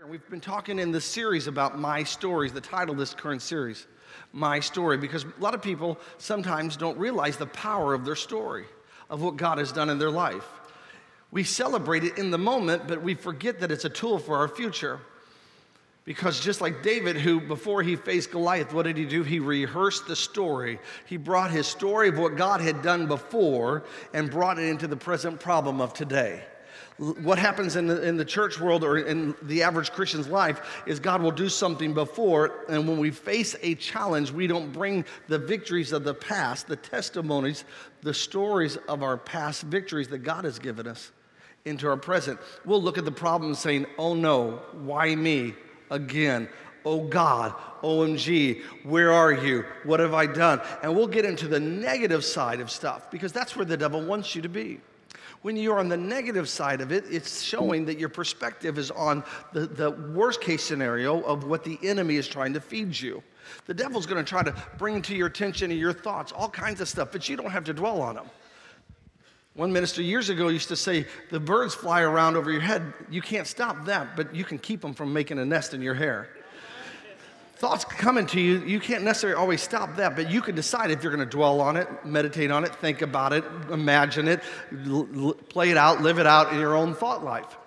We've been talking in this series about My Stories, the title of this current series, My Story, because a lot of people sometimes don't realize the power of their story, of what God has done in their life. We celebrate it in the moment, but we forget that it's a tool for our future. Because just like David, who before he faced Goliath, what did he do? He rehearsed the story. He brought his story of what God had done before and brought it into the present problem of today. What happens in the church world or in the average Christian's life is God will do something before, and when we face a challenge, we don't bring the victories of the past, the testimonies, the stories of our past victories that God has given us into our present. We'll look at the problem saying, oh no, why me again? Oh God, OMG, where are you? What have I done? And we'll get into the negative side of stuff because that's where the devil wants you to be. When you're on the negative side of it, it's showing that your perspective is on the worst case scenario of what the enemy is trying to feed you. The devil's going to try to bring to your attention and your thoughts all kinds of stuff, but you don't have to dwell on them. One minister years ago used to say, the birds fly around over your head. You can't stop that, but you can keep them from making a nest in your hair. Thoughts coming to you, you can't necessarily always stop that, but you can decide if you're going to dwell on it, meditate on it, think about it, imagine it, play it out, live it out in your own thought life.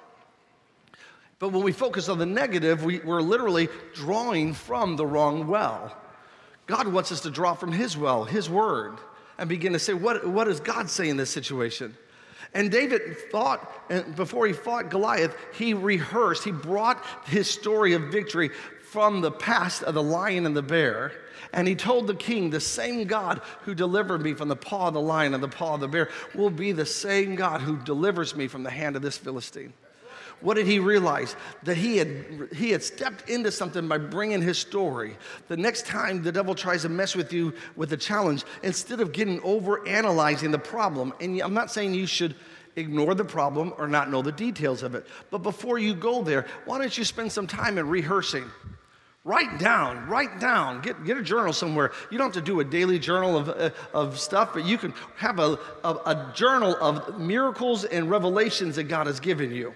But when we focus on the negative, we're literally drawing from the wrong well. God wants us to draw from His well, His word, and begin to say, what does God say in this situation? And David thought, and before he fought Goliath, he rehearsed, he brought his story of victory from the past of the lion and the bear, and he told the king, the same God who delivered me from the paw of the lion and the paw of the bear will be the same God who delivers me from the hand of this Philistine. What did he realize? That he had stepped into something by bringing his story. The next time the devil tries to mess with you with a challenge, instead of getting over analyzing the problem, and I'm not saying you should ignore the problem or not know the details of it, but before you go there, why don't you spend some time in rehearsing? Write down, get a journal somewhere. You don't have to do a daily journal of stuff, but you can have a journal of miracles and revelations that God has given you.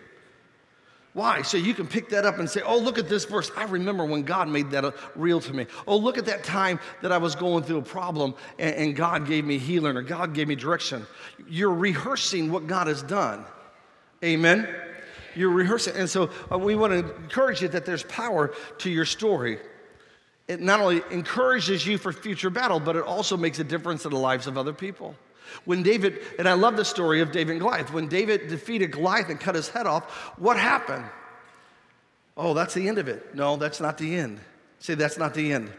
Why? So you can pick that up and say, oh, look at this verse. I remember when God made that real to me. Oh, look at that time that I was going through a problem and God gave me healing or God gave me direction. You're rehearsing what God has done. Amen? You're rehearsing. And so we want to encourage you that there's power to your story. It not only encourages you for future battle, but it also makes a difference in the lives of other people. When David, and I love the story of David and Goliath, when David defeated Goliath and cut his head off, what happened? Oh, that's the end of it. No, that's not the end. Say, that's not the end.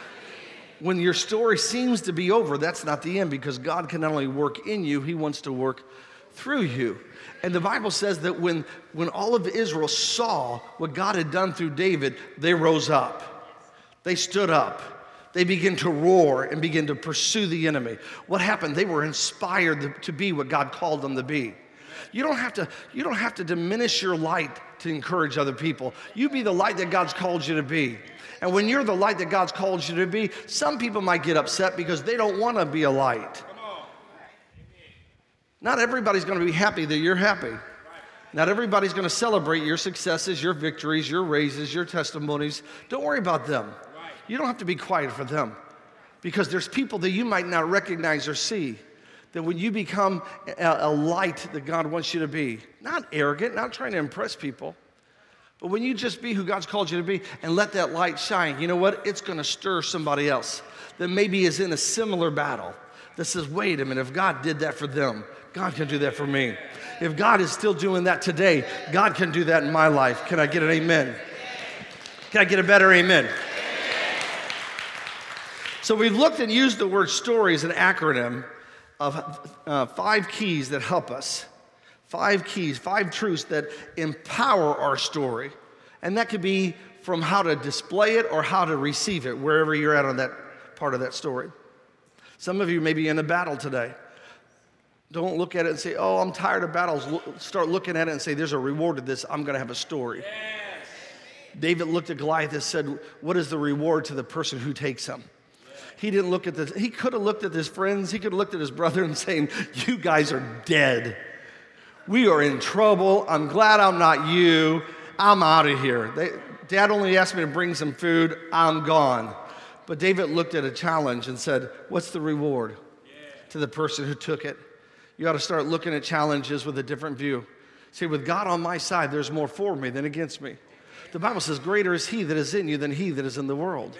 When your story seems to be over, that's not the end, because God can not only work in you, He wants to work through you. And the Bible says that when all of Israel saw what God had done through David, they rose up. They stood up. They began to roar and begin to pursue the enemy. What happened? They were inspired to be what God called them to be. You don't have to diminish your light to encourage other people. You be the light that God's called you to be. And when you're the light that God's called you to be, some people might get upset because they don't want to be a light. Not everybody's going to be happy that you're happy. Not everybody's going to celebrate your successes, your victories, your raises, your testimonies. Don't worry about them. You don't have to be quiet for them, because there's people that you might not recognize or see, that when you become a light that God wants you to be, not arrogant, not trying to impress people, but when you just be who God's called you to be and let that light shine, you know what? It's going to stir somebody else that maybe is in a similar battle that says, wait a minute, if God did that for them, God can do that for me. If God is still doing that today, God can do that in my life. Can I get an amen? Can I get a better amen? So we've looked and used the word story as an acronym of 5 keys that help us. 5 keys, 5 truths that empower our story. And that could be from how to display it or how to receive it, wherever you're at on that part of that story. Some of you may be in a battle today. Don't look at it and say, oh, I'm tired of battles. Start looking at it and say, there's a reward to this. I'm going to have a story. Yes. David looked at Goliath and said, what is the reward to the person who takes him? He didn't look at this. He could have looked at his friends. He could have looked at his brother and saying, you guys are dead. We are in trouble. I'm glad I'm not you. I'm out of here. Dad only asked me to bring some food. I'm gone. But David looked at a challenge and said, what's the reward to the person who took it? You ought to start looking at challenges with a different view. See, with God on my side, there's more for me than against me. The Bible says, greater is he that is in you than he that is in the world.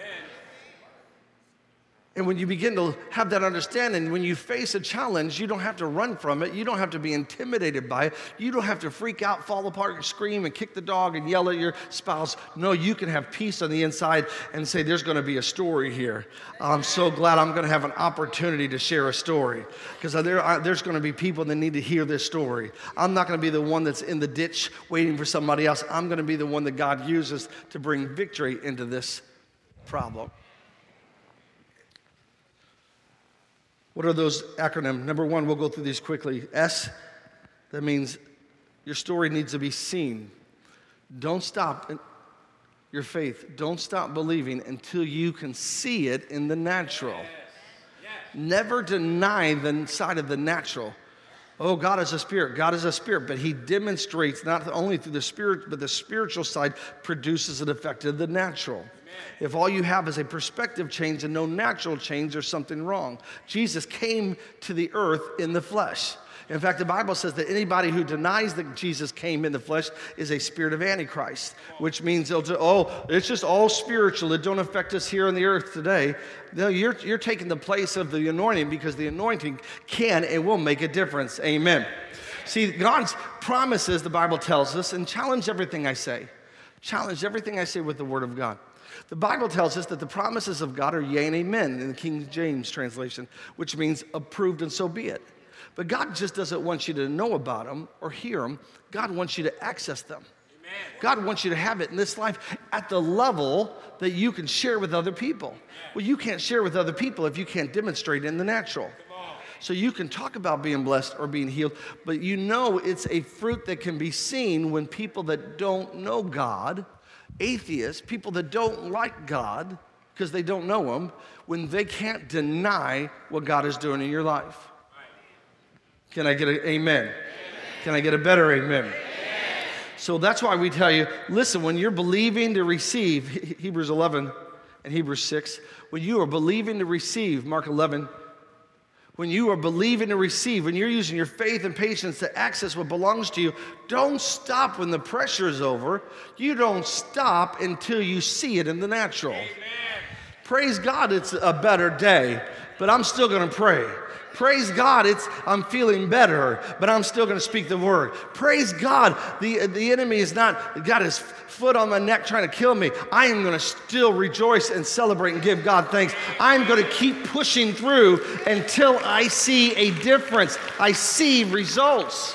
And when you begin to have that understanding, when you face a challenge, you don't have to run from it. You don't have to be intimidated by it. You don't have to freak out, fall apart, scream, and kick the dog and yell at your spouse. No, you can have peace on the inside and say, there's going to be a story here. I'm so glad I'm going to have an opportunity to share a story, because there's going to be people that need to hear this story. I'm not going to be the one that's in the ditch waiting for somebody else. I'm going to be the one that God uses to bring victory into this problem. What are those acronyms? Number one, we'll go through these quickly. S, that means your story needs to be seen. Don't stop your faith. Don't stop believing until you can see it in the natural. Never deny the side of the natural. Oh, God is a spirit. God is a spirit, but he demonstrates not only through the spirit, but the spiritual side produces an effect of the natural. If all you have is a perspective change and no natural change, there's something wrong. Jesus came to the earth in the flesh. In fact, the Bible says that anybody who denies that Jesus came in the flesh is a spirit of Antichrist, which means it's just all spiritual. It don't affect us here on the earth today. No, you're taking the place of the anointing, because the anointing can and will make a difference. Amen. See, God's promises, the Bible tells us, and challenge everything I say. Challenge everything I say with the Word of God. The Bible tells us that the promises of God are yea and amen in the King James translation, which means approved and so be it. But God just doesn't want you to know about them or hear them. God wants you to access them. Amen. God wants you to have it in this life at the level that you can share with other people. Well, you can't share with other people if you can't demonstrate it in the natural. So you can talk about being blessed or being healed, but you know it's a fruit that can be seen when people that don't know God, atheists, people that don't like God because they don't know him, when they can't deny what God is doing in your life. Can I get an amen? Can I get a better amen? So that's why we tell you, listen, when you're believing to receive, Hebrews 11 and Hebrews 6, when you are believing to receive, Mark 11, when you are believing to receive, when you're using your faith and patience to access what belongs to you, don't stop when the pressure is over. You don't stop until you see it in the natural. Amen. Praise God, it's a better day, but I'm still going to pray. Praise God, I'm feeling better, but I'm still going to speak the word. Praise God, the enemy is not got his foot on my neck trying to kill me. I am going to still rejoice and celebrate and give God thanks. I'm going to keep pushing through until I see a difference. I see results.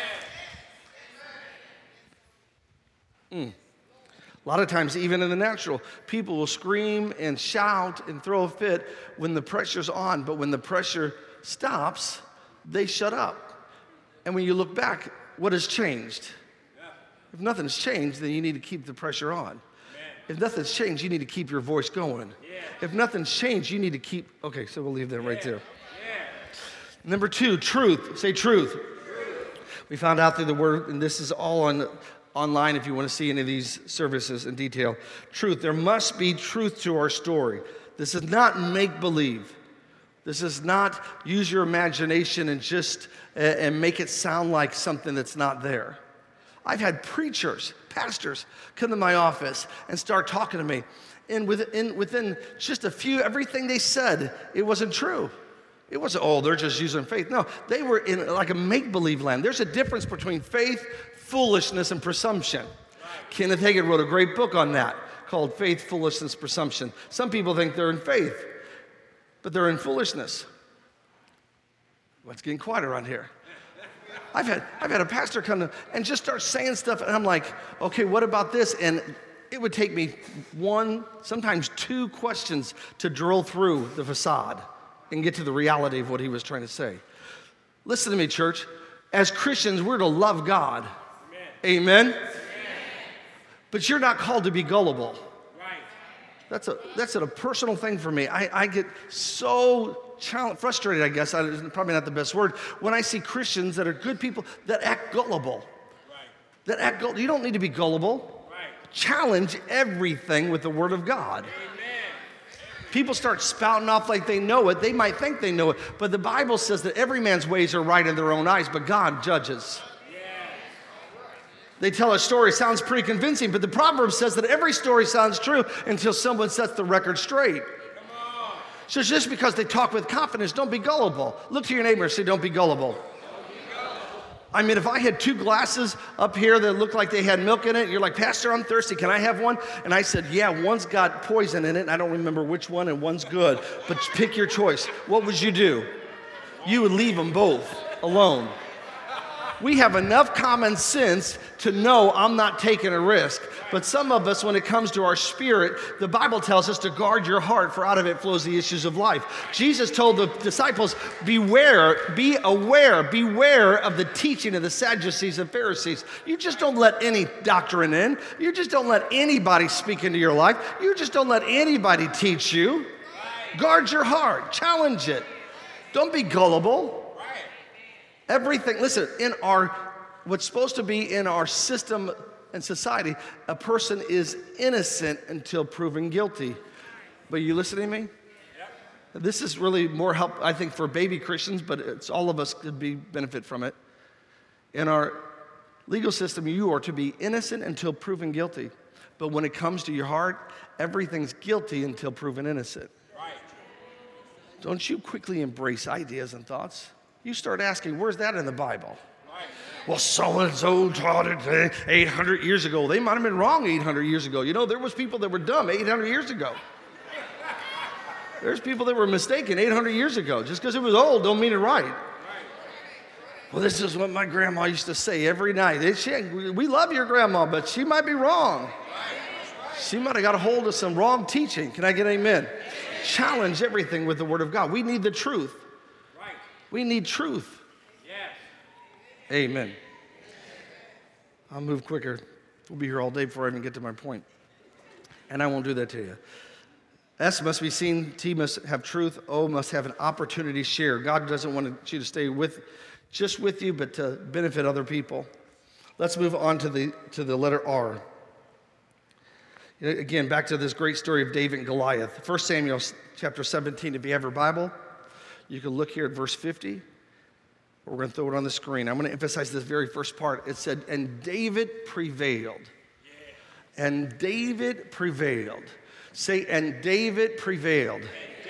A lot of times, even in the natural, people will scream and shout and throw a fit when the pressure's on, but when the pressure stops, they shut up. And when you look back, what has changed? If nothing's changed, then you need to keep the pressure on. If nothing's changed, you need to keep your voice going. If nothing's changed, you need to keep, okay, so we'll leave that right there. Number two, truth. Say truth. We found out through the word, and this is all online if you want to see any of these services in detail. Truth. There must be truth to our story. This is not make-believe. This is not use your imagination and just and make it sound like something that's not there. I've had preachers, pastors, come to my office and start talking to me. And within just a few, everything they said, it wasn't true. It wasn't, they're just using faith. No, they were in like a make-believe land. There's a difference between faith, foolishness, and presumption. Kenneth Hagin wrote a great book on that called Faith, Foolishness, Presumption. Some people think they're in faith, but they're in foolishness. What's getting quiet around here? I've had a pastor come to and just start saying stuff, and I'm like, okay, what about this? And it would take me one, sometimes two questions to drill through the facade and get to the reality of what he was trying to say. Listen to me, church. As Christians, we're to love God. Amen? Amen? But you're not called to be gullible. Right. That's a personal thing for me. I get so frustrated, I guess, probably not the best word, when I see Christians that are good people that act gullible. Right. You don't need to be gullible. Right. Challenge everything with the Word of God. People start spouting off like they know it. They might think they know it, but the Bible says that every man's ways are right in their own eyes, but God judges. They tell a story, sounds pretty convincing, but the proverb says that every story sounds true until someone sets the record straight. So just because they talk with confidence, don't be gullible. Look to your neighbor and say, don't be gullible. I mean, if I had 2 glasses up here that looked like they had milk in it, you're like, Pastor, I'm thirsty, can I have one? And I said, yeah, one's got poison in it, and I don't remember which one, and one's good, but pick your choice. What would you do? You would leave them both alone. We have enough common sense to know I'm not taking a risk. But some of us, when it comes to our spirit, the Bible tells us to guard your heart, for out of it flows the issues of life. Jesus told the disciples, beware of the teaching of the Sadducees and Pharisees. You just don't let any doctrine in. You just don't let anybody speak into your life. You just don't let anybody teach you. Guard your heart. Challenge it. Don't be gullible. Everything, listen, what's supposed to be in our system and society, a person is innocent until proven guilty. But you listening to me? Yep. This is really more help, I think, for baby Christians, but it's all of us could benefit from it. In our legal system, you are to be innocent until proven guilty. But when it comes to your heart, everything's guilty until proven innocent. Right. Don't you quickly embrace ideas and thoughts. You start asking, where's that in the Bible? Right. Well, so-and-so taught it 800 years ago. They might have been wrong 800 years ago. You know, there was people that were dumb 800 years ago. There's people that were mistaken 800 years ago. Just because it was old don't mean it right. Well, this is what my grandma used to say every night. We love your grandma, but she might be wrong. She might have got a hold of some wrong teaching. Can I get an amen? Challenge everything with the Word of God. We need the truth. We need truth. Yes. Amen. I'll move quicker. We'll be here all day before I even get to my point. And I won't do that to you. S must be seen. T must have truth. O must have an opportunity to share. God doesn't want you to stay just with you, but to benefit other people. Let's move on to the letter R. Again, back to this great story of David and Goliath. 1 Samuel chapter 17, if you have your Bible. You can look here at verse 50. We're going to throw it on the screen. I'm going to emphasize this very first part. It said, and David prevailed. Yeah. And David prevailed. Say, and David prevailed.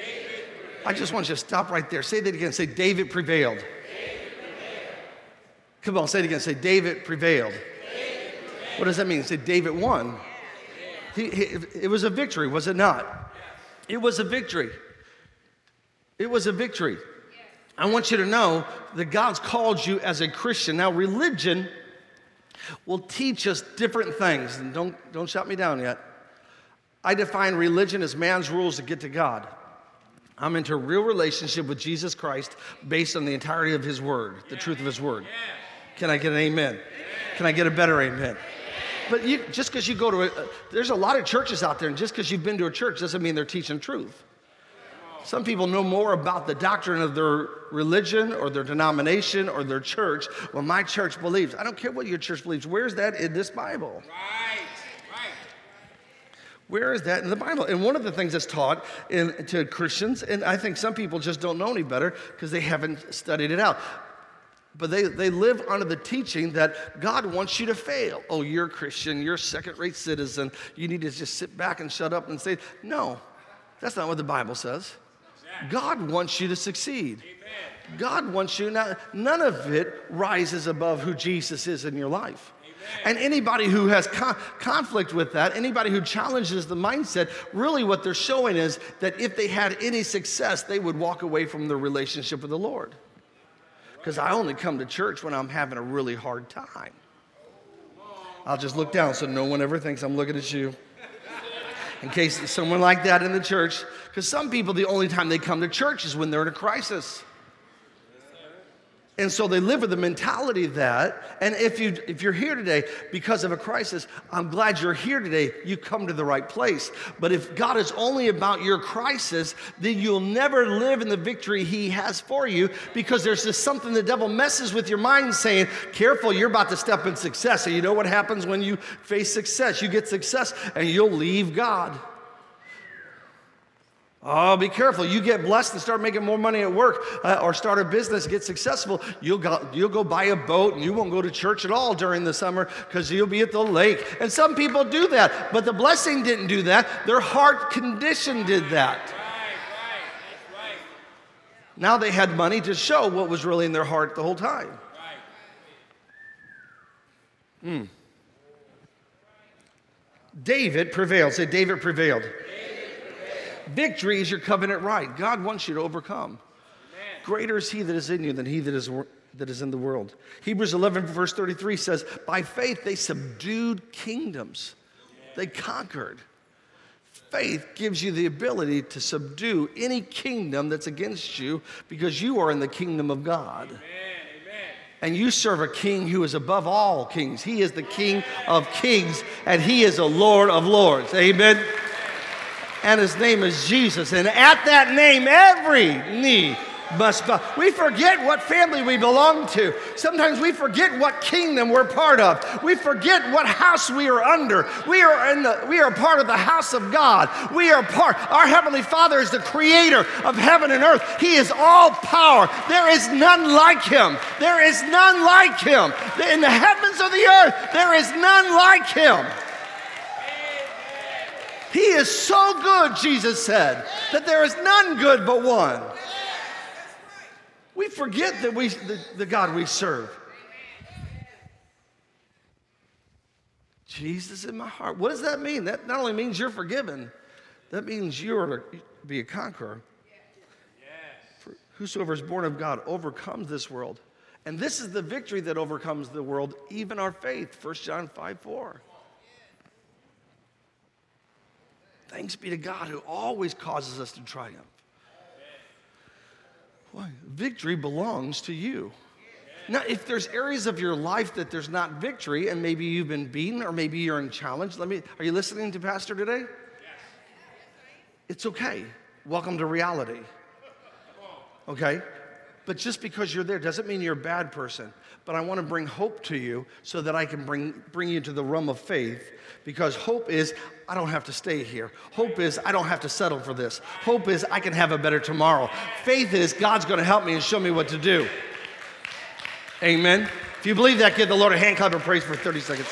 I just want you to stop right there. Say that again. Say, David prevailed. David prevailed. Come on, say it again. Say, David prevailed. David prevailed. What does that mean? Say, David won. It was a victory, was it not? It was a victory. It was a victory. I want you to know that God's called you as a Christian. Now, religion will teach us different things. And don't shut me down yet. I define religion as man's rules to get to God. I'm into a real relationship with Jesus Christ based on the entirety of His Word, the truth of His Word. Can I get an amen? Can I get a better amen? But just because you go to there's a lot of churches out there, and just because you've been to a church doesn't mean they're teaching truth. Some people know more about the doctrine of their religion or their denomination or their church. Well, my church believes. I don't care what your church believes. Where's that in this Bible? Right. Where is that in the Bible? And one of the things that's taught to Christians, and I think some people just don't know any better because they haven't studied it out. But they live under the teaching that God wants you to fail. Oh, you're a Christian. You're a second-rate citizen. You need to just sit back and shut up and say, no, that's not what the Bible says. God wants you to succeed. Amen. God wants you. Now, none of it rises above who Jesus is in your life. Amen. And anybody who has conflict with that, anybody who challenges the mindset, really what they're showing is that if they had any success, they would walk away from their relationship with the Lord. Because I only come to church when I'm having a really hard time. I'll just look down so no one ever thinks I'm looking at you. In case there's someone like that in the church. Because some people, the only time they come to church is when they're in a crisis. And so they live with the mentality that, and if you're here today because of a crisis, I'm glad you're here today. You come to the right place. But if God is only about your crisis, then you'll never live in the victory he has for you, because there's just something the devil messes with your mind saying, careful, you're about to step in success. And you know what happens when you face success? You get success and you'll leave God. Oh, be careful. You get blessed and start making more money at work or start a business, get successful, you'll go buy a boat and you won't go to church at all during the summer because you'll be at the lake. And some people do that, but the blessing didn't do that. Their heart condition did that. Right. Now they had money to show what was really in their heart the whole time. David prevailed. Say, David prevailed. Victory is your covenant right. God wants you to overcome. Amen. Greater is he that is in you than he that is in the world. Hebrews 11 verse 33 says, by faith they subdued kingdoms. They conquered. Faith gives you the ability to subdue any kingdom that's against you, because you are in the kingdom of God. Amen. And you serve a king who is above all kings. He is the King of kings, and he is a Lord of lords. Amen. And his name is Jesus. And at that name, every knee must bow. We forget what family we belong to. Sometimes we forget what kingdom we're part of. We forget what house we are under. We are part of the house of God. Our Heavenly Father is the creator of heaven and earth. He is all power. There is none like him. There is none like him. In the heavens of the earth, there is none like him. He is so good, Jesus said, that there is none good but one. We forget that the God we serve. Jesus in my heart. What does that mean? That not only means you're forgiven, that means you're to be a conqueror. For whosoever is born of God overcomes this world. And this is the victory that overcomes the world, even our faith. 1 John 5:4. Thanks be to God who always causes us to triumph. Why? Victory belongs to you. Now, if there's areas of your life that there's not victory, and maybe you've been beaten or maybe you're in challenge, are you listening to Pastor today? It's okay. Welcome to reality. Okay? But just because you're there doesn't mean you're a bad person. But I want to bring hope to you so that I can bring you to the realm of faith. Because hope is, I don't have to stay here. Hope is, I don't have to settle for this. Hope is, I can have a better tomorrow. Faith is, God's going to help me and show me what to do. Amen. If you believe that, give the Lord a hand clap of praise for 30 seconds.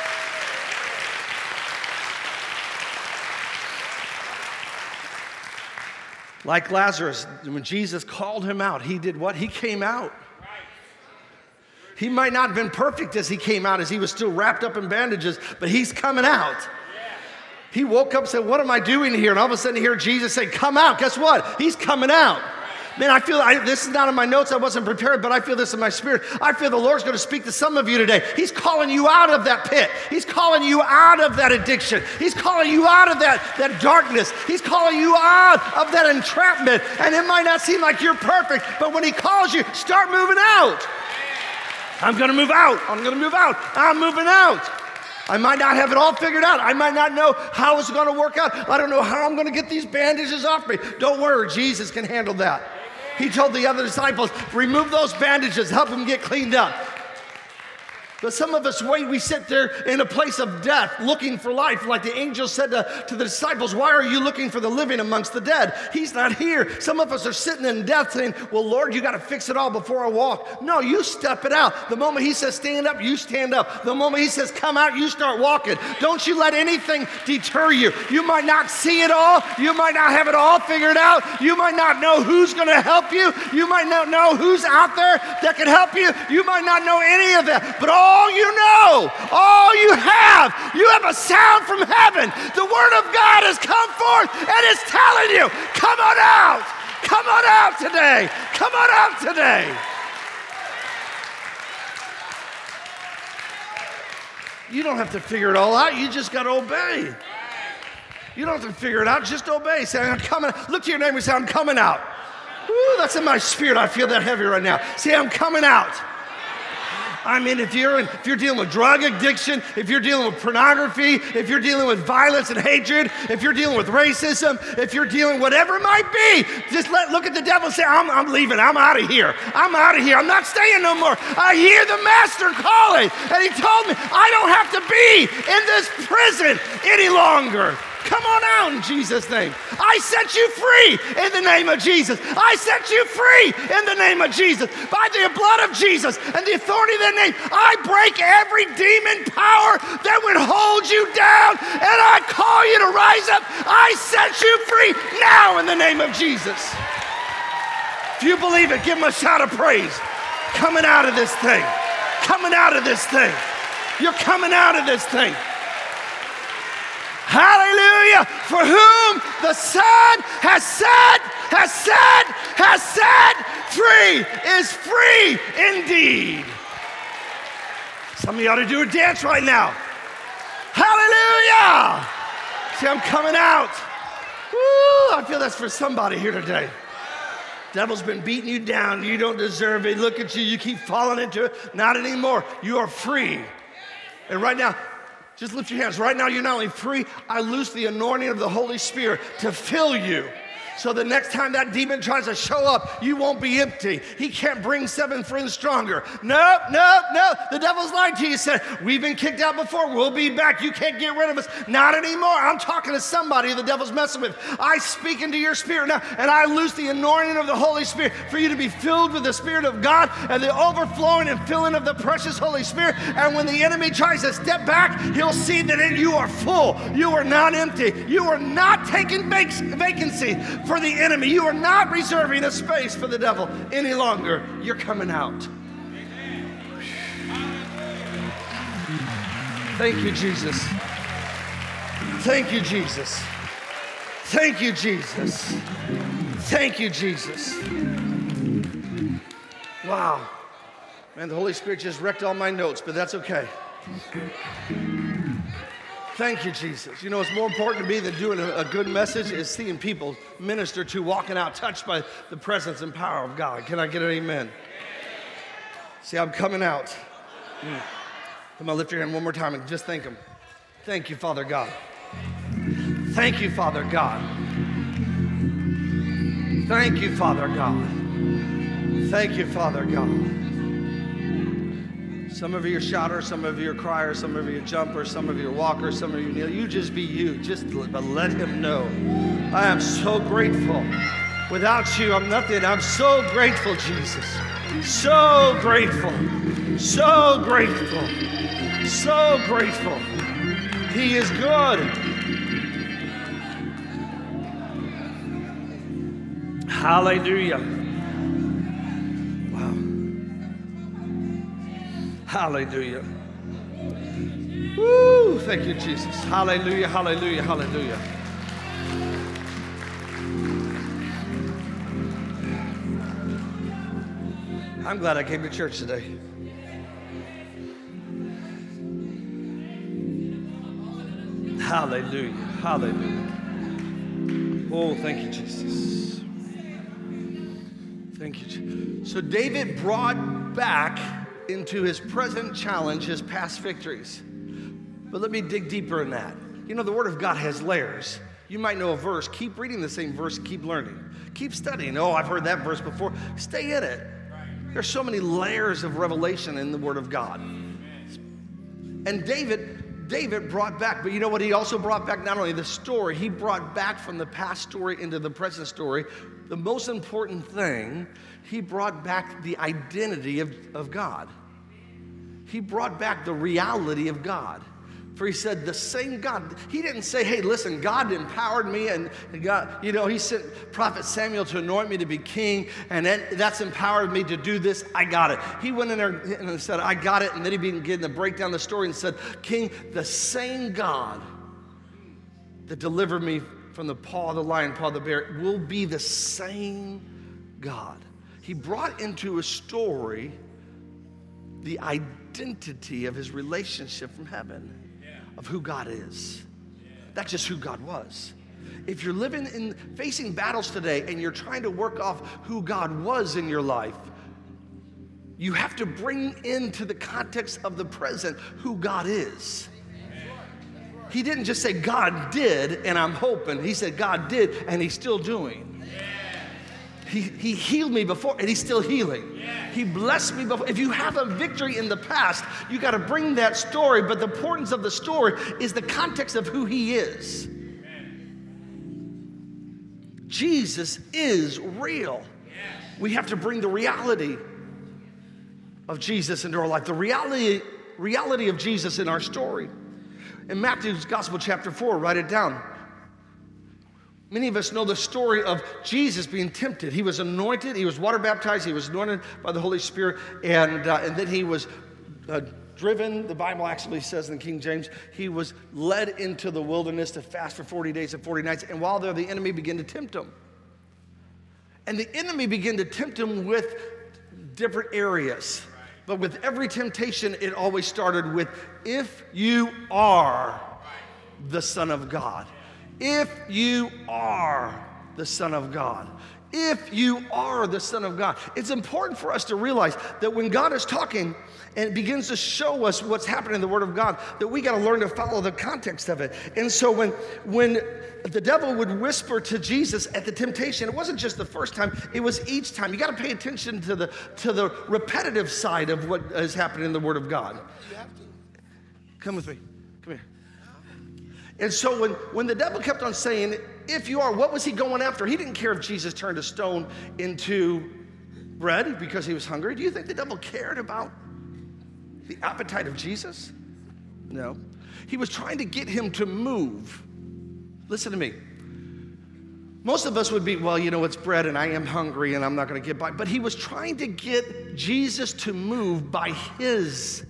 Like Lazarus, when Jesus called him out, he did what? He came out. He might not have been perfect as he came out, as he was still wrapped up in bandages, but he's coming out. He woke up and said, what am I doing here? And all of a sudden he heard Jesus say, come out. Guess what? He's coming out. Man, I feel, this is not in my notes, I wasn't prepared, but I feel this in my spirit. I feel the Lord's going to speak to some of you today. He's calling you out of that pit. He's calling you out of that addiction. He's calling you out of that darkness. He's calling you out of that entrapment. And it might not seem like you're perfect, but when he calls you, start moving out. I'm going to move out. I'm going to move out. I'm moving out. I might not have it all figured out. I might not know how it's going to work out. I don't know how I'm going to get these bandages off me. Don't worry, Jesus can handle that. He told the other disciples, remove those bandages, help them get cleaned up. But some of us wait, we sit there in a place of death looking for life. Like the angel said to the disciples, why are you looking for the living amongst the dead? He's not here. Some of us are sitting in death saying, well, Lord, you got to fix it all before I walk. No, you step it out. The moment he says stand up, you stand up. The moment he says come out, you start walking. Don't you let anything deter you. You might not see it all. You might not have it all figured out. You might not know who's going to help you. You might not know who's out there that can help you. You might not know any of that. But all you know, all you have a sound from heaven. The word of God has come forth and is telling you, come on out. Come on out today. Come on out today. You don't have to figure it all out. You just got to obey. You don't have to figure it out. Just obey. Say, I'm coming. Look to your neighbor and say, I'm coming out. Woo, that's in my spirit. I feel that heavy right now. See, I'm coming out. I mean, if you're dealing with drug addiction, if you're dealing with pornography, if you're dealing with violence and hatred, if you're dealing with racism, if you're dealing whatever it might be, just look at the devil and say, I'm leaving. I'm out of here. I'm out of here. I'm not staying no more. I hear the master calling. And he told me I don't have to be in this prison any longer. Come on out in Jesus' name. I set you free in the name of Jesus. I set you free in the name of Jesus. By the blood of Jesus and the authority of that name, I break every demon power that would hold you down, and I call you to rise up. I set you free now in the name of Jesus. If you believe it, give him a shout of praise. Coming out of this thing. Coming out of this thing. You're coming out of this thing. Hallelujah. For whom the Son has set free is free indeed. Some of you ought to do a dance right now. Hallelujah. See, I'm coming out. Woo, I feel that's for somebody here today. Devil's been beating you down. You don't deserve it. Look at you. You keep falling into it. Not anymore. You are free. And right now, just lift your hands. Right now, you're not only free, I loose the anointing of the Holy Spirit to fill you. So the next time that demon tries to show up, you won't be empty. He can't bring 7 friends stronger. No. The devil's lied to you. He said, we've been kicked out before. We'll be back. You can't get rid of us. Not anymore. I'm talking to somebody the devil's messing with. I speak into your spirit now, and I loose the anointing of the Holy Spirit for you to be filled with the Spirit of God and the overflowing and filling of the precious Holy Spirit. And when the enemy tries to step back, he'll see that you are full. You are not empty. You are not taking vacancy for the enemy. You are not reserving a space for the devil any longer. You're coming out. Thank you, Jesus. Thank you, Jesus. Thank you, Jesus. Thank you, Jesus. Wow. Man, the Holy Spirit just wrecked all my notes, but that's okay. Thank you, Jesus. You know, what's more important to me than doing a good message is seeing people minister to, walking out, touched by the presence and power of God. Can I get an amen? See, I'm coming out. Come on, lift your hand one more time and just thank him. Thank you, Father God. Thank you, Father God. Thank you, Father God. Thank you, Father God. Some of you are shouters, some of you are criers, some of you are jumpers, some of you are walkers, some of you kneel. You just be you, but let him know. I am so grateful. Without you, I'm nothing. I'm so grateful, Jesus. So grateful. So grateful. So grateful. He is good. Hallelujah. Wow. Hallelujah. Woo, thank you, Jesus. Hallelujah, hallelujah, hallelujah. I'm glad I came to church today. Hallelujah, hallelujah. Oh, thank you, Jesus. Thank you, Jesus. So David brought back into his present challenge his past victories. But let me dig deeper in that. You know, the Word of God has layers. You might know a verse. Keep reading the same verse. Keep learning. Keep studying. Oh, I've heard that verse before. Stay in it. There's so many layers of revelation in the Word of God. And David brought back, but you know what he also brought back? Not only the story, he brought back from the past story into the present story. The most important thing, he brought back the identity of God. He brought back the reality of God. For he said, the same God. He didn't say, hey, listen, God empowered me and God, you know, he sent Prophet Samuel to anoint me to be king, and that's empowered me to do this. I got it. He went in there and said, I got it. And then he began to break down the story and said, King, the same God that delivered me from the paw of the lion, paw of the bear, will be the same God. He brought into a story the identity of his relationship from heaven, of who God is. That's just who God was. If you're facing battles today and you're trying to work off who God was in your life, you have to bring into the context of the present who God is. He didn't just say God did and I'm hoping. He said God did and he's still doing. He healed me before and he's still healing. He blessed me before. If you have a victory in the past, you got to bring that story. But the importance of the story is the context of who he is. Jesus is real. We have to bring the reality of Jesus into our life, the reality of Jesus in our story. In Matthew's Gospel, chapter 4, write it down. Many of us know the story of Jesus being tempted. He was anointed, he was water baptized, he was anointed by the Holy Spirit, and then he was driven, the Bible actually says in King James, he was led into the wilderness to fast for 40 days and 40 nights, and while there, the enemy began to tempt him. And the enemy began to tempt him with different areas. But with every temptation, it always started with, if you are the Son of God. If you are the Son of God. If you are the Son of God. It's important for us to realize that when God is talking and begins to show us what's happening in the Word of God, that we got to learn to follow the context of it. And so when the devil would whisper to Jesus at the temptation, it wasn't just the first time, it was each time. You got to pay attention to the repetitive side of what is happening in the Word of God. You have to. Come with me. Come here. And so when the devil kept on saying, if you are, what was he going after? He didn't care if Jesus turned a stone into bread because he was hungry. Do you think the devil cared about the appetite of Jesus? No. He was trying to get him to move. Listen to me. Most of us would be, well, you know, it's bread and I am hungry and I'm not going to get by. But he was trying to get Jesus to move by his.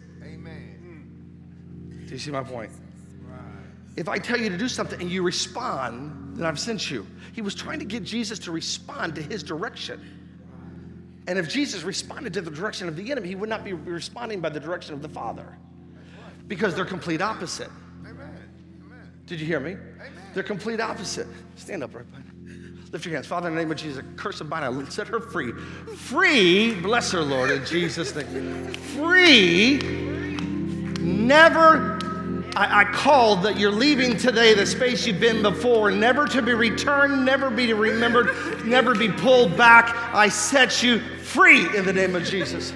Amen. Do you see my point? If I tell you to do something and you respond, then I've sent you. He was trying to get Jesus to respond to his direction. And if Jesus responded to the direction of the enemy, he would not be responding by the direction of the Father. Because they're complete opposite. Amen. Did you hear me? Amen. They're complete opposite. Stand up, right? Lift your hands. Father, in the name of Jesus, curse and bind, I set her free. Free, bless her, Lord, in Jesus' name. Free, never. I call that you're leaving today the space you've been before, never to be returned, never be remembered, never be pulled back. I set you free in the name of Jesus.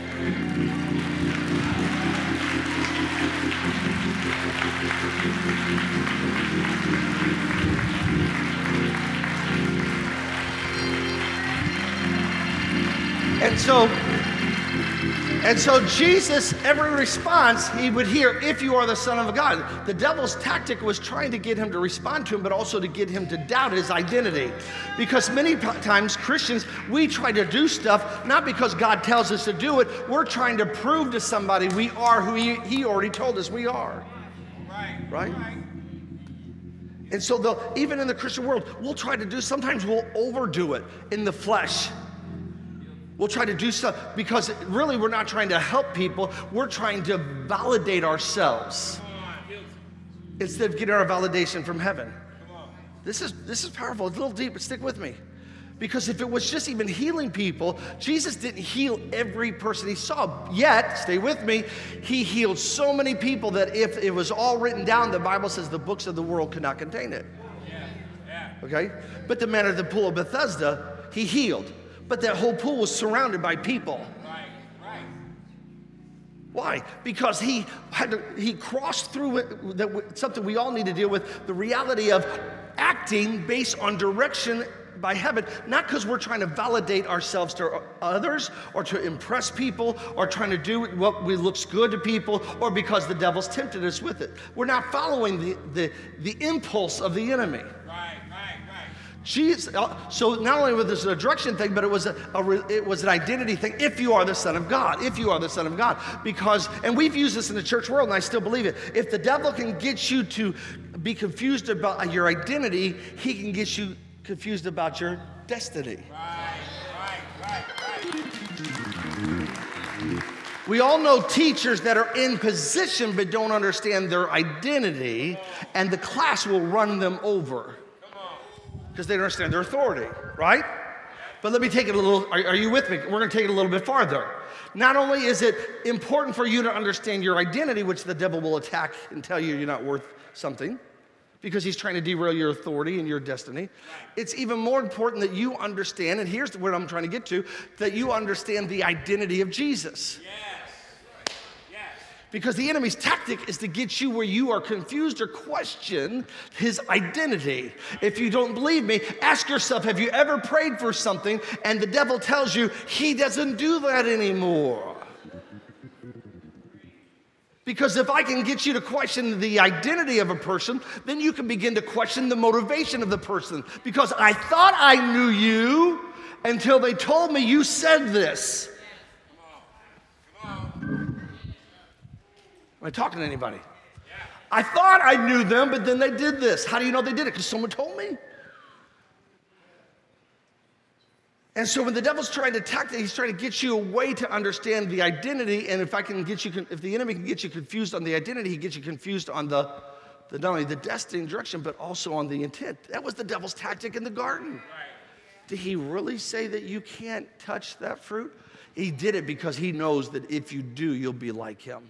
And so Jesus, every response, he would hear, if you are the Son of God. The devil's tactic was trying to get him to respond to him, but also to get him to doubt his identity. Because many times, Christians, we try to do stuff, not because God tells us to do it, we're trying to prove to somebody we are who he already told us we are. Right? And so even in the Christian world, we'll try to do, sometimes we'll overdo it in the flesh. We'll try to do stuff because really we're not trying to help people. We're trying to validate ourselves instead of getting our validation from heaven. This is powerful. It's a little deep, but stick with me. Because if it was just even healing people, Jesus didn't heal every person he saw. Yet, stay with me, he healed so many people that if it was all written down, the Bible says the books of the world could not contain it. Okay? But the man at the pool of Bethesda, he healed. But that whole pool was surrounded by people. Right. Why? Because he crossed through it, something we all need to deal with, the reality of acting based on direction by heaven, not because we're trying to validate ourselves to others or to impress people or trying to do what looks good to people or because the devil's tempted us with it. We're not following the impulse of the enemy. Jesus, so not only was this a direction thing, but it was an identity thing. If you are the Son of God, if you are the Son of God, and we've used this in the church world, and I still believe it. If the devil can get you to be confused about your identity, he can get you confused about your destiny. Right. We all know teachers that are in position but don't understand their identity, and the class will run them over. because they don't understand their authority, right? But let me take it a little, are you with me? We're going to take it a little bit farther. Not only is it important for you to understand your identity, which the devil will attack and tell you you're not worth something, because he's trying to derail your authority and your destiny. It's even more important that you understand, and here's what I'm trying to get to, that you understand the identity of Jesus. Because the enemy's tactic is to get you where you are confused or question his identity. If you don't believe me, ask yourself, have you ever prayed for something and the devil tells you he doesn't do that anymore? Because if I can get you to question the identity of a person, then you can begin to question the motivation of the person. Because I thought I knew you until they told me you said this. Am I talking to anybody? Yeah. I thought I knew them, but then they did this. How do you know they did it? Because someone told me. And so when the devil's trying to attack that, he's trying to get you a way to understand the identity. And if the enemy can get you confused on the identity, he gets you confused on the not only the destiny and direction, but also on the intent. That was the devil's tactic in the garden. Right. Did he really say that you can't touch that fruit? He did it because he knows that if you do, you'll be like him.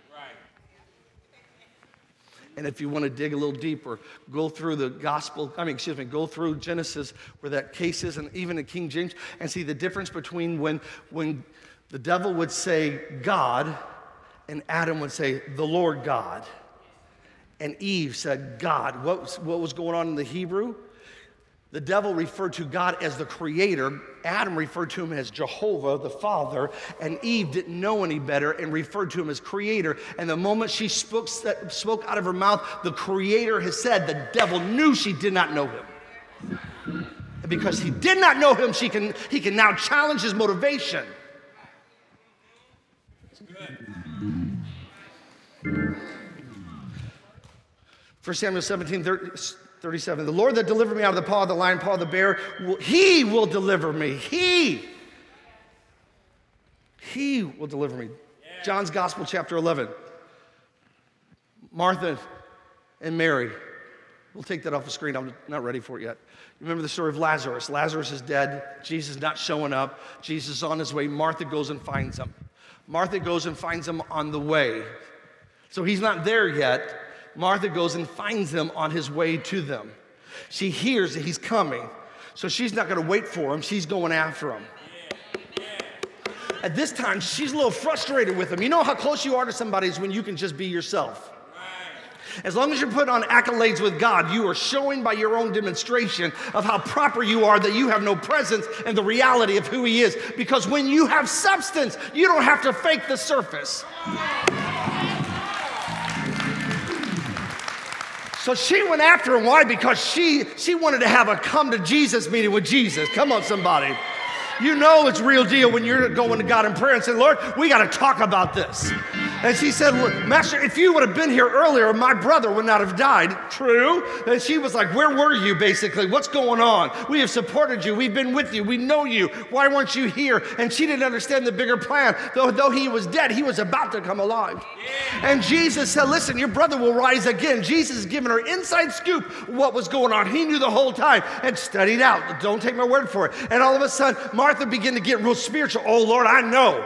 And if you want to dig a little deeper, go through go through Genesis where that case is, and even in King James, and see the difference between when the devil would say God, and Adam would say the Lord God, and Eve said God. What was going on in the Hebrew? The devil referred to God as the creator. Adam referred to him as Jehovah, the Father, and Eve didn't know any better and referred to him as creator. And the moment she spoke out of her mouth, the creator has said, the devil knew she did not know him. And because he did not know him, he can now challenge his motivation. 1 Samuel 17:37, the Lord that delivered me out of the paw of the lion, paw of the bear, he will deliver me. He will deliver me. Yeah. John's Gospel, chapter 11. Martha and Mary. We'll take that off the screen. I'm not ready for it yet. Remember the story of Lazarus. Lazarus is dead. Jesus not showing up. Jesus is on his way. Martha goes and finds him. Martha goes and finds him on the way. So he's not there yet. Martha goes and finds him on his way to them. She hears that he's coming, so she's not going to wait for him. She's going after him. At this time, she's a little frustrated with him. You know how close you are to somebody is when you can just be yourself. As long as you're putting on accolades with God, you are showing by your own demonstration of how proper you are that you have no presence in the reality of who he is. Because when you have substance, you don't have to fake the surface. So she went after him. Why? Because she wanted to have a come to Jesus meeting with Jesus. Come on, somebody. You know it's real deal when you're going to God in prayer and saying, Lord, we got to talk about this. And she said, Master, if you would have been here earlier, my brother would not have died. True. And she was like, where were you, basically? What's going on? We have supported you. We've been with you. We know you. Why weren't you here? And she didn't understand the bigger plan. Though he was dead, he was about to come alive. Yeah. And Jesus said, listen, your brother will rise again. Jesus is giving her inside scoop what was going on. He knew the whole time and studied out. Don't take my word for it. And all of a sudden, Martha began to get real spiritual. Oh, Lord, I know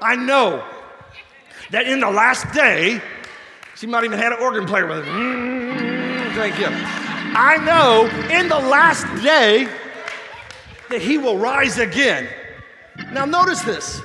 that in the last day, she might even had an organ player with her. Thank you. I know in the last day that he will rise again. Now notice this.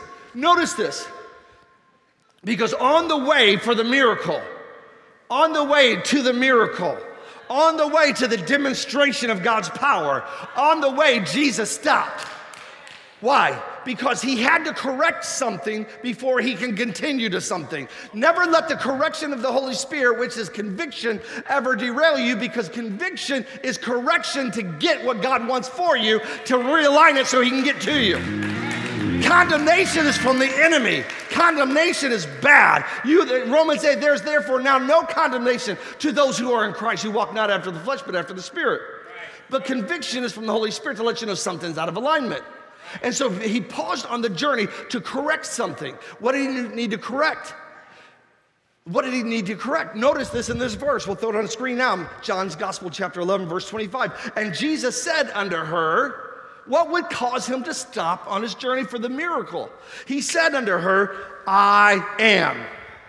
Because on the way for the miracle, on the way to the miracle, on the way to the demonstration of God's power, on the way, Jesus stopped. Why? Because he had to correct something before he can continue to something. Never let the correction of the Holy Spirit, which is conviction, ever derail you, because conviction is correction to get what God wants for you, to realign it so he can get to you. Condemnation is from the enemy. Condemnation is bad. Romans 8, there's therefore now no condemnation to those who are in Christ, who walk not after the flesh, but after the Spirit. But conviction is from the Holy Spirit to let you know something's out of alignment. And so he paused on the journey to correct something. What did he need to correct? What did he need to correct? Notice this in this verse. We'll throw it on the screen now. John's Gospel, chapter 11, verse 25. And Jesus said unto her, what would cause him to stop on his journey for the miracle? He said unto her, I am.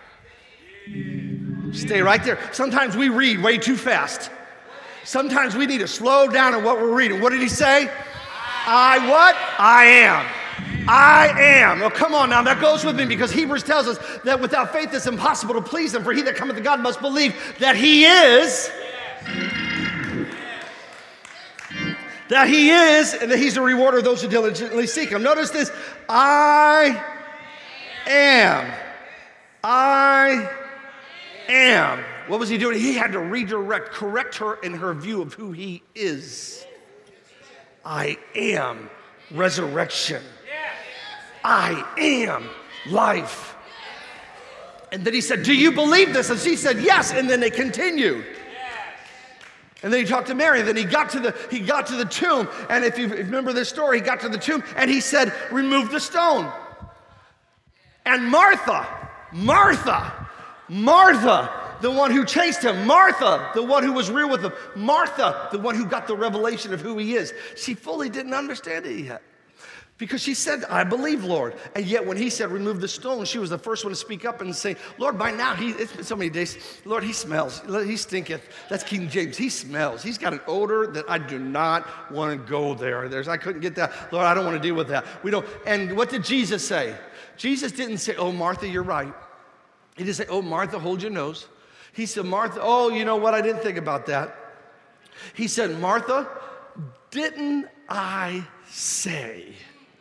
Stay right there. Sometimes we read way too fast. Sometimes we need to slow down on what we're reading. What did he say? I what? I am. I am. Oh, come on now. That goes with me because Hebrews tells us that without faith it's impossible to please him. For he that cometh to God must believe that he is. That he is, and that he's a rewarder of those who diligently seek him. Notice this. I am. I am. What was he doing? He had to correct her in her view of who he is. I am resurrection. I am life. And then he said, do you believe this? And she said, yes. And then they continued. And then he talked to Mary. And then he got to the tomb. And if you remember this story, he got to the tomb and he said, remove the stone. And Martha, the one who chased him, Martha, the one who was real with him, Martha, the one who got the revelation of who he is, she fully didn't understand it yet. Because she said, I believe, Lord. And yet when he said, remove the stone, she was the first one to speak up and say, Lord, by now, it's been so many days, Lord, he smells. He stinketh. That's King James. He smells. He's got an odor that I do not want to go there. I couldn't get that. Lord, I don't want to deal with that. We don't. And what did Jesus say? Jesus didn't say, oh, Martha, you're right. He didn't say, oh, Martha, hold your nose. He said, Martha, oh, you know what? I didn't think about that. He said, Martha, didn't I say,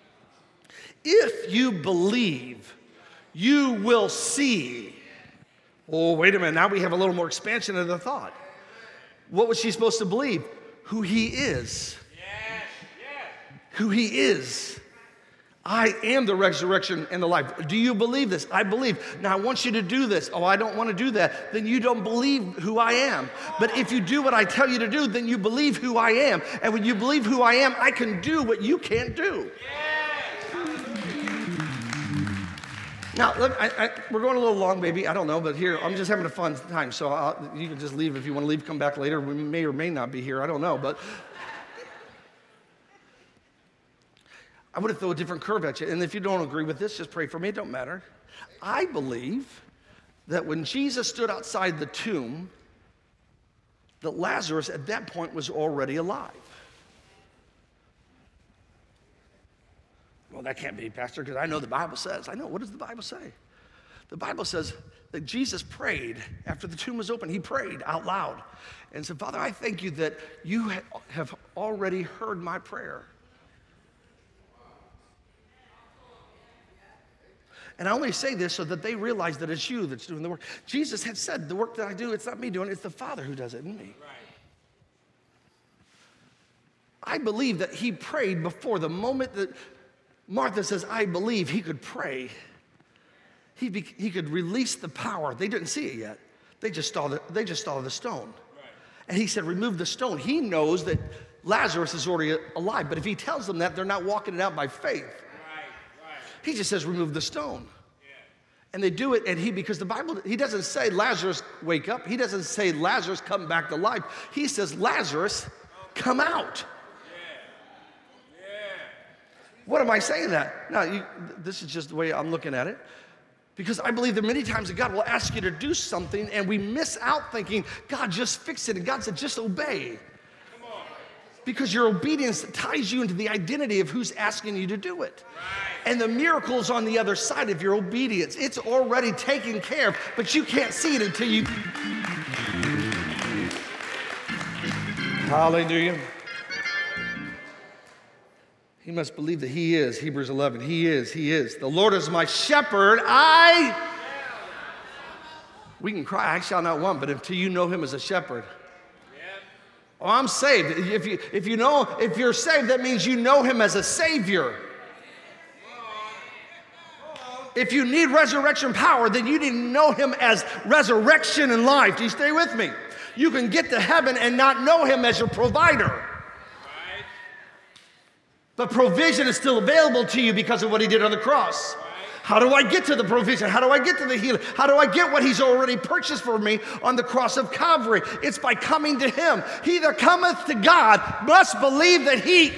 if you believe, you will see. Oh, wait a minute. Now we have a little more expansion of the thought. What was she supposed to believe? Who he is. Yes, yes. Who he is. I am the resurrection and the life. Do you believe this? I believe. Now I want you to do this. Oh, I don't want to do that. Then you don't believe who I am. But if you do what I tell you to do, then you believe who I am. And when you believe who I am, I can do what you can't do. Now, we're going a little long, baby. I don't know, but here, I'm just having a fun time. So you can just leave if you want to leave, come back later. We may or may not be here. I don't know, but I would have thrown a different curve at you. And if you don't agree with this, just pray for me. It don't matter. I believe that when Jesus stood outside the tomb, that Lazarus at that point was already alive. Well, that can't be, Pastor, because I know the Bible says. I know. What does the Bible say? The Bible says that Jesus prayed after the tomb was open. He prayed out loud and said, Father, I thank you that you have already heard my prayer. And I only say this so that they realize that it's you that's doing the work. Jesus had said, the work that I do, it's not me doing it, it's the Father who does it in me. Right. I believe that he prayed before the moment that Martha says, I believe, he could pray. He could release the power. They didn't see it yet. They just saw the stone. Right. And he said, remove the stone. He knows that Lazarus is already alive. But if he tells them that, they're not walking it out by faith. Right. He just says, remove the stone. Yeah. And they do it, and because the Bible, he doesn't say, Lazarus, wake up. He doesn't say, Lazarus, come back to life. He says, Lazarus, come out. What am I saying that? No, this is just the way I'm looking at it. Because I believe that many times that God will ask you to do something and we miss out thinking, God, just fix it. And God said, just obey. Because your obedience ties you into the identity of who's asking you to do it. Right. And the miracle's on the other side of your obedience. It's already taken care of, but you can't see it until you... Hallelujah. He must believe that he is, Hebrews 11, he is. The Lord is my shepherd, we can cry, I shall not want, but until you know him as a shepherd. Oh, I'm saved. If you're saved, that means you know him as a savior. If you need resurrection power, then you need to know him as resurrection and life. Do you stay with me? You can get to heaven and not know him as your provider. But provision is still available to you because of what he did on the cross. How do I get to the provision? How do I get to the healing? How do I get what he's already purchased for me on the cross of Calvary? It's by coming to him. He that cometh to God must believe that he...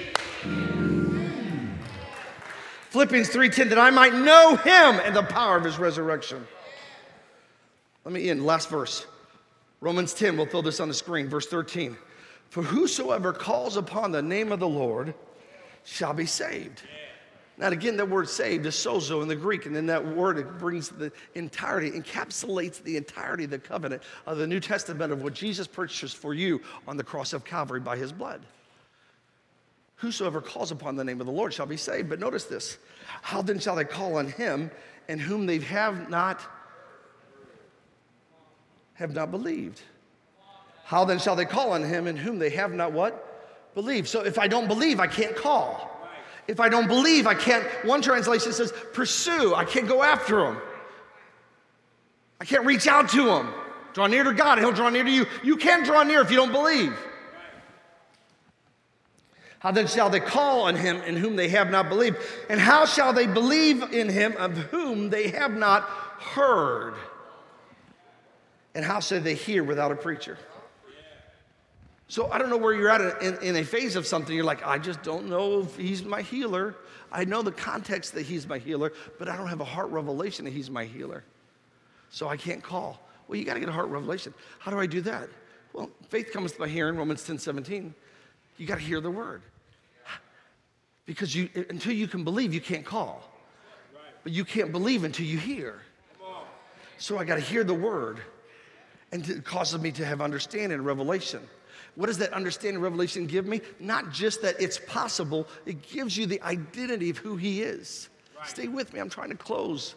Philippians 3:10, that I might know him and the power of his resurrection. Let me end, last verse. Romans 10, we'll throw this on the screen, verse 13. For whosoever calls upon the name of the Lord shall be saved. Now again, that word saved is sozo in the Greek, and then that word, it brings the entirety, encapsulates the entirety of the covenant of the New Testament of what Jesus purchased for you on the cross of Calvary by his blood. Whosoever calls upon the name of the Lord shall be saved. But notice this. How then shall they call on him in whom they have not believed? How then shall they call on him in whom they have not what? Believed. So if I don't believe, I can't call. If I don't believe, I can't. One translation says pursue. I can't go after him. I can't reach out to him. Draw near to God, and he'll draw near to you. You can't draw near if you don't believe. How then shall they call on him in whom they have not believed? And how shall they believe in him of whom they have not heard? And how shall they hear without a preacher? So I don't know where you're at in a phase of something. You're like, I just don't know if he's my healer. I know the context that he's my healer, but I don't have a heart revelation that he's my healer. So I can't call. Well, you got to get a heart revelation. How do I do that? Well, faith comes by hearing, Romans 10:17. You got to hear the word. Because until you can believe, you can't call. But you can't believe until you hear. So I got to hear the word. And it causes me to have understanding and revelation. What does that understanding and revelation give me? Not just that it's possible, it gives you the identity of who he is. Stay with me, I'm trying to close.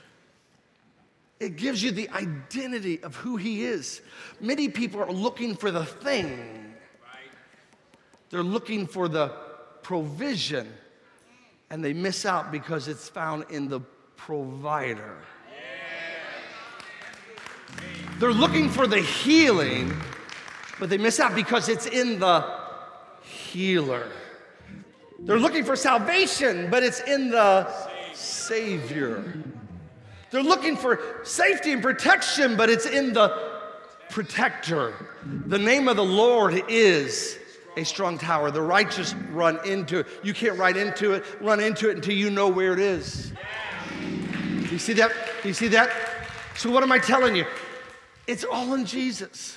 It gives you the identity of who he is. Many people are looking for the thing. They're looking for the provision, and they miss out because it's found in the provider. They're looking for the healing, but they miss out because it's in the healer. They're looking for salvation, but it's in the Savior. They're looking for safety and protection, but it's in the protector. The name of the Lord is a strong tower. The righteous run into it. You can't run into it until you know where it is. Do you see that? Do you see that? So what am I telling you? It's all in Jesus,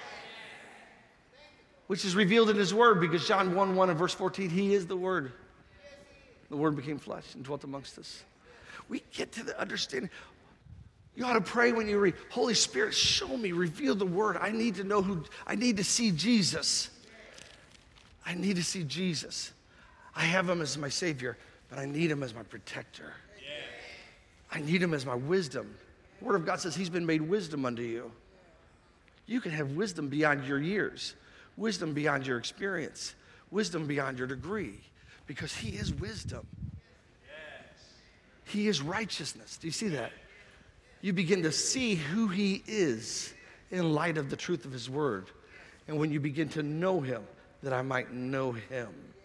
which is revealed in his word, because John 1:1 and verse 14, he is the word. The word became flesh and dwelt amongst us. We get to the understanding. You ought to pray when you read, Holy Spirit, show me, reveal the word. I need to know I need to see Jesus. I need to see Jesus. I have him as my Savior, but I need him as my protector. I need him as my wisdom. The Word of God says he's been made wisdom unto you. You can have wisdom beyond your years, wisdom beyond your experience, wisdom beyond your degree, because he is wisdom. He is righteousness. Do you see that? You begin to see who he is in light of the truth of his word. And when you begin to know him, that I might know him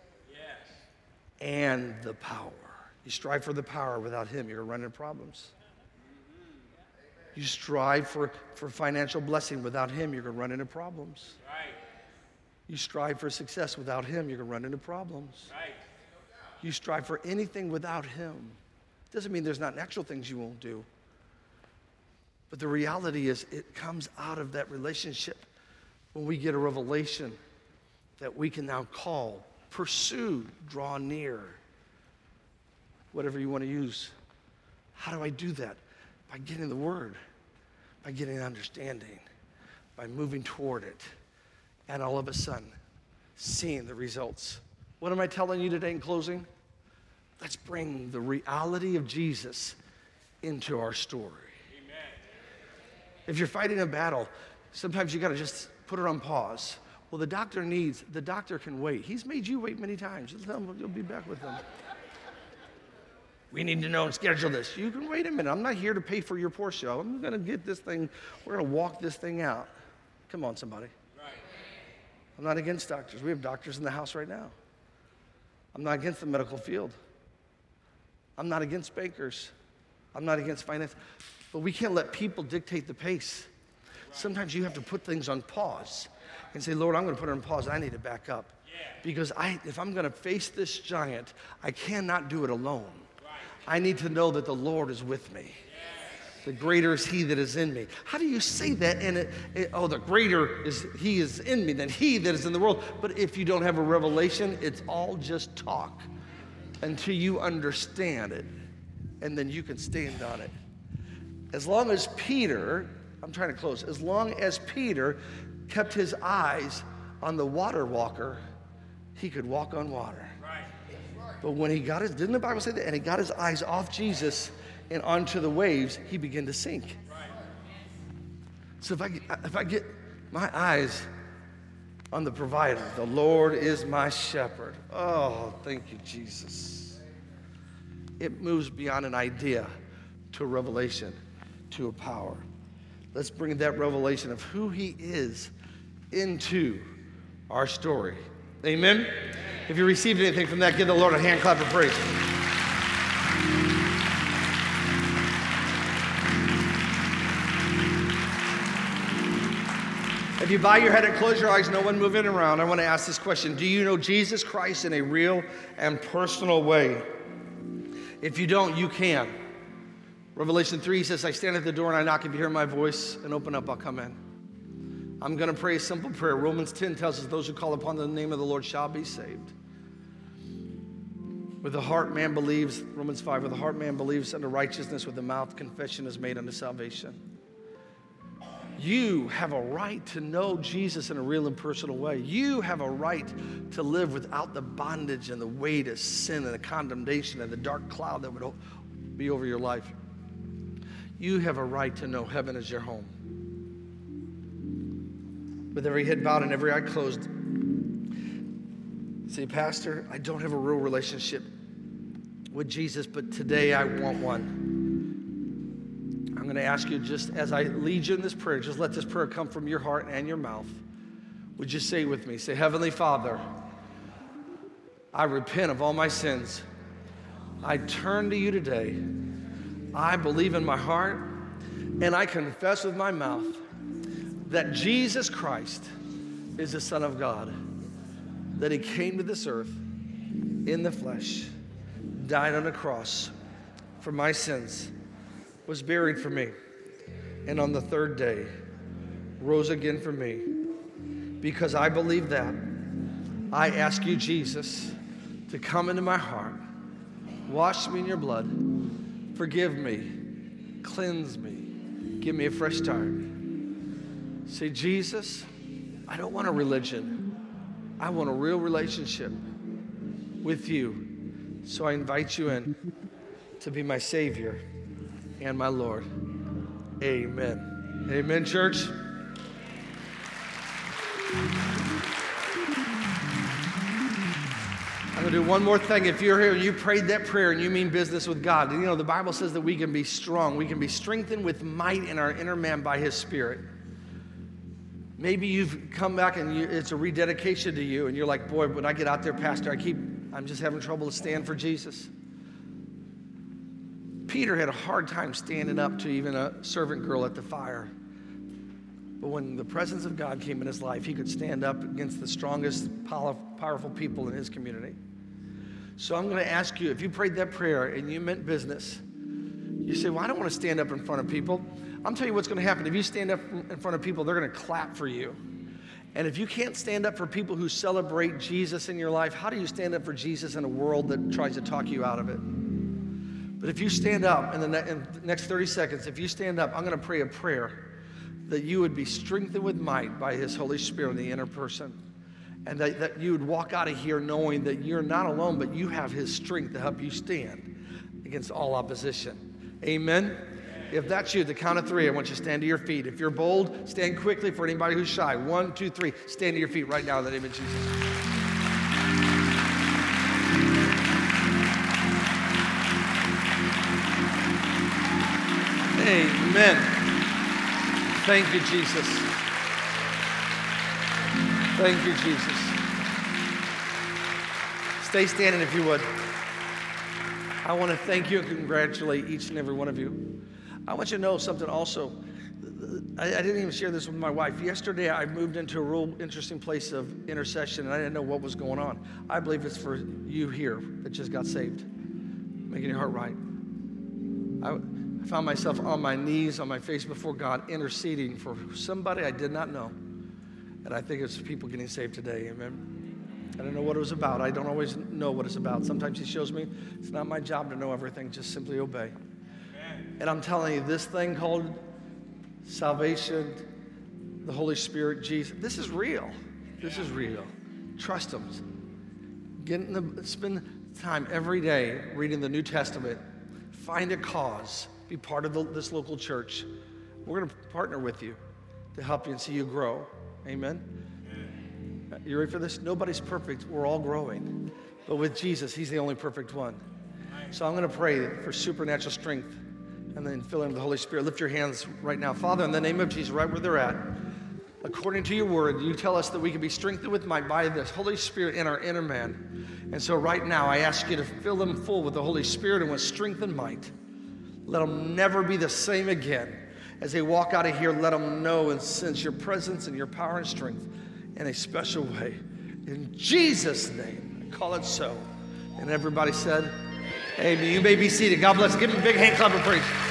and the power. You strive for the power. Without him, you're going to run into problems. You strive for financial blessing. Without him, you're going to run into problems. You strive for success. Without him, you're going to run into problems. You strive for anything without him. Doesn't mean there's not natural things you won't do. But the reality is it comes out of that relationship when we get a revelation that we can now call, pursue, draw near, whatever you want to use. How do I do that? By getting the word, by getting understanding, by moving toward it, and all of a sudden, seeing the results. What am I telling you today in closing? Let's bring the reality of Jesus into our story. Amen. If you're fighting a battle, sometimes you got to just put it on pause. Well, the doctor can wait. He's made you wait many times. Just tell him you'll be back with him. We need to know and schedule this. You can wait a minute. I'm not here to pay for your Porsche. I'm going to get this thing. We're going to walk this thing out. Come on, somebody. Right. I'm not against doctors. We have doctors in the house right now. I'm not against the medical field. I'm not against bankers. I'm not against finance. But we can't let people dictate the pace. Sometimes you have to put things on pause and say, Lord, I'm going to put it on pause. I need to back up. Because if I'm going to face this giant, I cannot do it alone. I need to know that the Lord is with me. The greater is he that is in me. How do you say that? And the greater is he is in me than he that is in the world. But if you don't have a revelation, it's all just talk until you understand it. And then you can stand on it. As long as Peter, I'm trying to close, as long as Peter kept his eyes on the water walker, he could walk on water. But when he got didn't the Bible say that? And he got his eyes off Jesus and onto the waves, he began to sink. So if I get my eyes on the provider, the Lord is my shepherd. Oh, thank you, Jesus. It moves beyond an idea to a revelation, to a power. Let's bring that revelation of who he is into our story. Amen? If you received anything from that, give the Lord a hand clap of praise. If you bow your head and close your eyes, no one moving around, I want to ask this question. Do you know Jesus Christ in a real and personal way? If you don't, you can. Revelation 3 says, I stand at the door and I knock. If you hear my voice and open up, I'll come in. I'm going to pray a simple prayer. Romans 10 tells us those who call upon the name of the Lord shall be saved. With the heart man believes, Romans 5, with the heart man believes unto righteousness, with the mouth confession is made unto salvation. You have a right to know Jesus in a real and personal way. You have a right to live without the bondage and the weight of sin and the condemnation and the dark cloud that would be over your life. You have a right to know heaven is your home. With every head bowed and every eye closed, say, Pastor, I don't have a real relationship with Jesus, but today I want one. I'm going to ask you, just as I lead you in this prayer, just let this prayer come from your heart and your mouth. Would you say with me? Say, Heavenly Father, I repent of all my sins. I turn to you today. I believe in my heart and I confess with my mouth that Jesus Christ is the Son of God, that he came to this earth in the flesh, died on a cross for my sins, was buried for me, and on the third day rose again for me. Because I believe that, I ask you, Jesus, to come into my heart, wash me in your blood, forgive me, cleanse me, give me a fresh start. Say, Jesus, I don't want a religion. I want a real relationship with you. So I invite you in to be my Savior and my Lord. Amen. Amen, church. I'm going to do one more thing. If you're here and you prayed that prayer and you mean business with God, you know, the Bible says that we can be strong. We can be strengthened with might in our inner man by his Spirit. Maybe you've come back and it's a rededication to you, and you're like, boy, when I get out there, Pastor, I'm just having trouble to stand for Jesus. Peter had a hard time standing up to even a servant girl at the fire. But when the presence of God came in his life, he could stand up against the strongest, powerful people in his community. So I'm going to ask you, if you prayed that prayer and you meant business, you say, well, I don't want to stand up in front of people. I'm telling you what's going to happen. If you stand up in front of people, they're going to clap for you. And if you can't stand up for people who celebrate Jesus in your life, how do you stand up for Jesus in a world that tries to talk you out of it? But if you stand up in the next 30 seconds, if you stand up, I'm going to pray a prayer that you would be strengthened with might by his Holy Spirit in the inner person. And that you would walk out of here knowing that you're not alone, but you have his strength to help you stand against all opposition. Amen? If that's you, the count of three, I want you to stand to your feet. If you're bold, stand quickly. For anybody who's shy, 1, 2, 3, stand to your feet right now in the name of Jesus. Amen. Thank you, Jesus. Thank you, Jesus. Stay standing if you would. I want to thank you and congratulate each and every one of you. I want you to know something also. I didn't even share this with my wife. Yesterday, I moved into a real interesting place of intercession, and I didn't know what was going on. I believe it's for you here that just got saved, making your heart right. I found myself on my knees, on my face before God, interceding for somebody I did not know. And I think it's people getting saved today, amen? I don't know what it was about. I don't always know what it's about. Sometimes he shows me it's not my job to know everything, just simply obey. Amen. And I'm telling you, this thing called salvation, the Holy Spirit, Jesus, this is real. This is real. Trust him. Spend time every day reading the New Testament. Find a cause. Be part of this local church. We're going to partner with you to help you and see you grow. Amen? You ready for this? Nobody's perfect. We're all growing. But with Jesus, he's the only perfect one. So I'm going to pray for supernatural strength and then fill in with the Holy Spirit. Lift your hands right now. Father, in the name of Jesus, right where they're at, according to your word, you tell us that we can be strengthened with might by this Holy Spirit in our inner man. And so right now, I ask you to fill them full with the Holy Spirit and with strength and might. Let them never be the same again. As they walk out of here, let them know and sense your presence and your power and strength in a special way. In Jesus' name, I call it so. And everybody said, amen. You may be seated. God bless. Give them a big hand clap of praise.